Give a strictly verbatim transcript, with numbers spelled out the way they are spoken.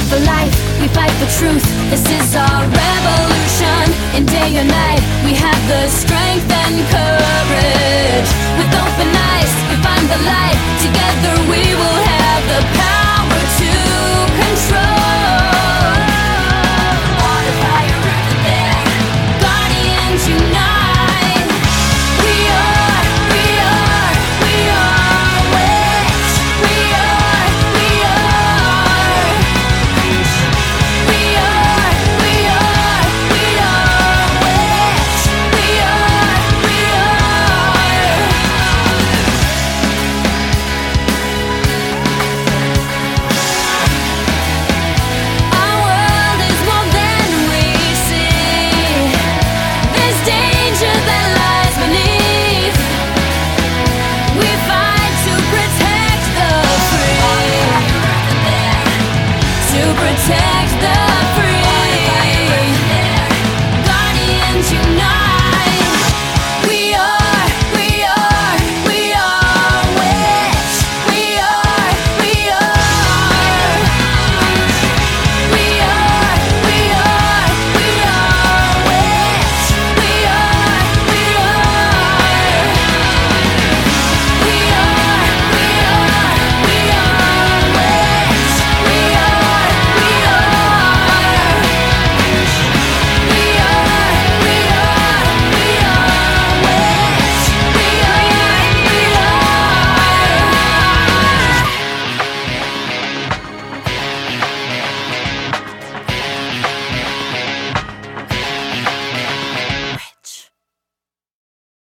fight for life, we fight for truth. This is our revolution. In day or night, we have the strength and courage. With open eyes, we find the light. Together we will have